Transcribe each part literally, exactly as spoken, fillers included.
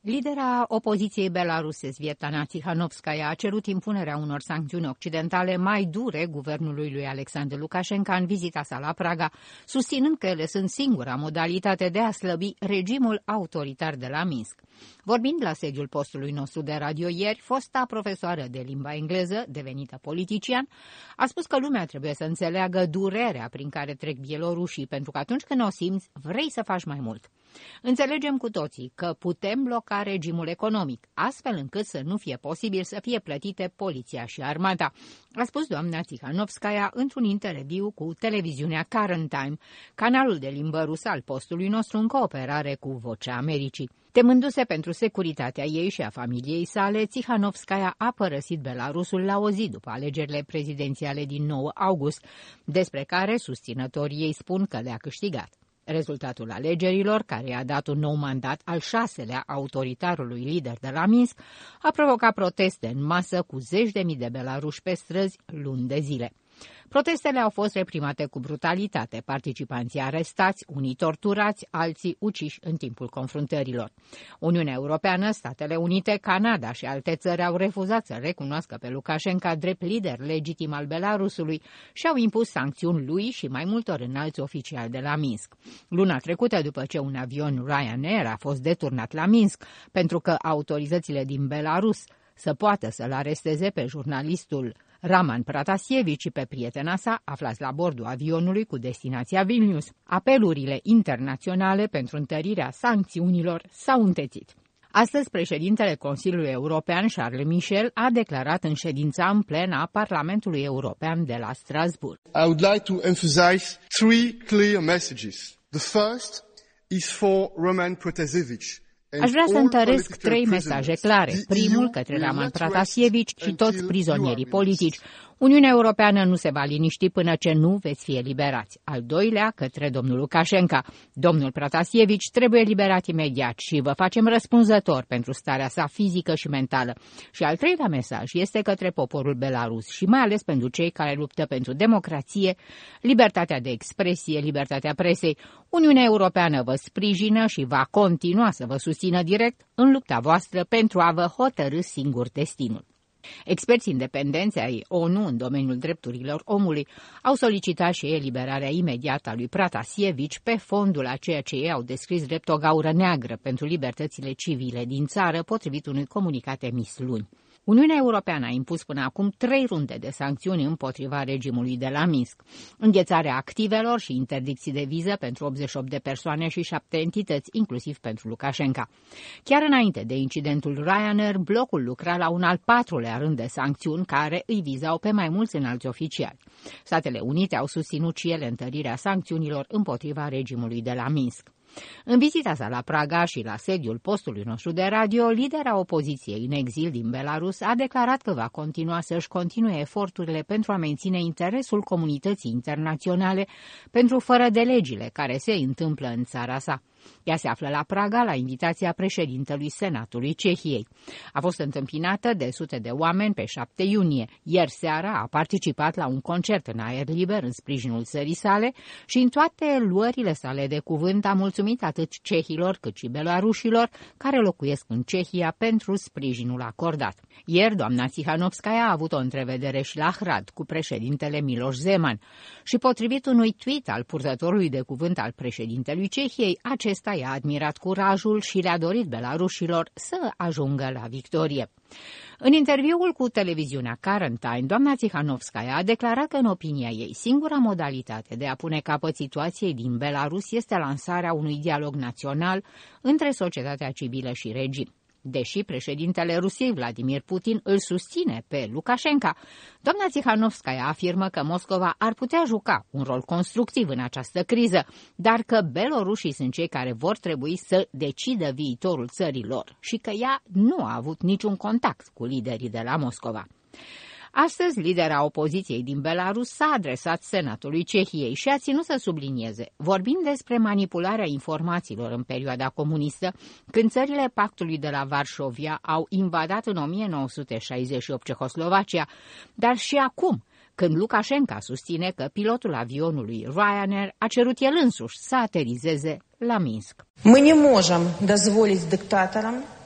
Lidera opoziției belaruse, Svetlana Tikhanovskaya, a cerut impunerea unor sancțiuni occidentale mai dure guvernului lui Alexandru Lukashenko în vizita sa la Praga, susținând că ele sunt singura modalitate de a slăbi regimul autoritar de la Minsk. Vorbind la sediul postului nostru de radio ieri, fosta profesoară de limba engleză, devenită politician, a spus că lumea trebuie să înțeleagă durerea prin care trec bielorușii, pentru că atunci când o simți, vrei să faci mai mult. Înțelegem cu toții că putem bloca regimul economic, astfel încât să nu fie posibil să fie plătite poliția și armata, a spus doamna Tikhanovskaya într-un interviu cu televiziunea Current Time, canalul de limbă rusă al postului nostru în cooperare cu Vocea Americii. Temându-se pentru securitatea ei și a familiei sale, Tikhanovskaya a părăsit Belarusul la o zi după alegerile prezidențiale din nouă august, despre care susținătorii ei spun că le-a câștigat. Rezultatul alegerilor, care i-a dat un nou mandat al șaselea autoritarului lider de la Minsk, a provocat proteste în masă cu zeci de mii de belaruși pe străzi luni de zile. Protestele au fost reprimate cu brutalitate, participanții arestați, unii torturați, alții uciși în timpul confruntărilor. Uniunea Europeană, Statele Unite, Canada și alte țări au refuzat să recunoască pe Lukashenko drept lider legitim al Belarusului și au impus sancțiuni lui și mai multor înalți oficiali de la Minsk. Luna trecută, după ce un avion Ryanair a fost deturnat la Minsk pentru că autoritățile din Belarus să poată să-l aresteze pe jurnalistul Roman Protasievici și pe prietena sa, aflați la bordul avionului cu destinația Vilnius, apelurile internaționale pentru întărirea sancțiunilor s-au întețit. Astăzi, președintele Consiliului European, Charles Michel, a declarat în ședința în plen a Parlamentului European de la Strasbourg. I would like to emphasize three clear messages. The first is for Roman Protasievici. Aș vrea să întăresc trei mesaje clare. Primul către Roman Protasievici și toți prizonierii politici. Uniunea Europeană nu se va liniști până ce nu veți fi eliberați. Al doilea către domnul Lukashenko. Domnul Protasievici trebuie eliberat imediat și vă facem răspunzători pentru starea sa fizică și mentală. Și al treilea mesaj este către poporul belarus și mai ales pentru cei care luptă pentru democrație, libertatea de expresie, libertatea presei. Uniunea Europeană vă sprijină și va continua să vă susțină direct în lupta voastră pentru a vă hotărî singur destinul. Experți independenți ai ONU în domeniul drepturilor omului au solicitat și eliberarea imediată a lui Protasievici pe fondul a ceea ce ei au descris drept o gaură neagră pentru libertățile civile din țară, potrivit unui comunicat emis luni. Uniunea Europeană a impus până acum trei runde de sancțiuni împotriva regimului de la Minsk. Înghețarea activelor și interdicții de viză pentru optzeci și opt de persoane și șapte entități, inclusiv pentru Lukashenko. Chiar înainte de incidentul Ryanair, blocul lucra la un al patrulea rând de sancțiuni care îi vizau pe mai mulți înalți oficiali. Statele Unite au susținut și ele întărirea sancțiunilor împotriva regimului de la Minsk. În vizita sa la Praga și la sediul postului nostru de radio, lidera opoziției în exil din Belarus a declarat că va continua să-și continue eforturile pentru a menține interesul comunității internaționale pentru fără de legile care se întâmplă în țara sa. Ea se află la Praga la invitația președintelui Senatului Cehiei. A fost întâmpinată de sute de oameni pe șapte iunie. Ieri seara a participat la un concert în aer liber în sprijinul țării sale și în toate luările sale de cuvânt a mulțumit atât cehilor cât și belarușilor care locuiesc în Cehia pentru sprijinul acordat. Ieri, doamna Tikhanovskaya a avut o întrevedere și la Hrad cu președintele Miloš Zeman și potrivit unui tweet al purtătorului de cuvânt al președintelui Cehiei, acesta i-a admirat curajul și le-a dorit belarușilor să ajungă la victorie. În interviul cu televiziunea Current Time, doamna Tikhanovskaya a declarat că, în opinia ei, singura modalitate de a pune capăt situației din Belarus este lansarea unui dialog național între societatea civilă și regim. Deși președintele Rusiei, Vladimir Putin, îl susține pe Lukashenko, doamna Tikhanovskaya afirmă că Moscova ar putea juca un rol constructiv în această criză, dar că belorușii sunt cei care vor trebui să decidă viitorul țării lor și că ea nu a avut niciun contact cu liderii de la Moscova. Astăzi, lidera opoziției din Belarus s-a adresat Senatului Cehiei și a ținut să sublinieze, vorbind despre manipularea informațiilor în perioada comunistă, când țările pactului de la Varșovia au invadat în o mie nouă sute șaizeci și opt Cehoslovacia, dar și acum, când Lukashenko susține că pilotul avionului Ryanair a cerut el însuși să aterizeze la Minsk. Мы не можем дозволить диктаторам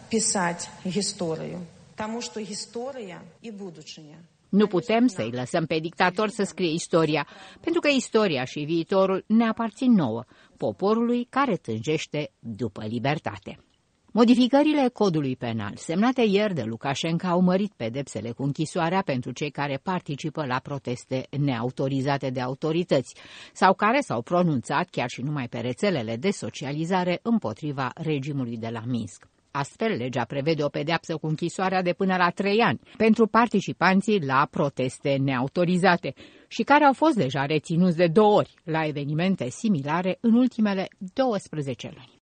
писать историю, потому что история и будущее. Nu putem să-i lăsăm pe dictator să scrie istoria, pentru că istoria și viitorul ne aparțin nouă, poporului care tânjește după libertate. Modificările codului penal semnate ieri de Lukashenko au mărit pedepsele cu închisoarea pentru cei care participă la proteste neautorizate de autorități sau care s-au pronunțat chiar și numai pe rețelele de socializare împotriva regimului de la Minsk. Astfel, legea prevede o pedeapsă cu închisoarea de până la trei ani pentru participanții la proteste neautorizate și care au fost deja reținuți de două ori la evenimente similare în ultimele douăsprezece luni.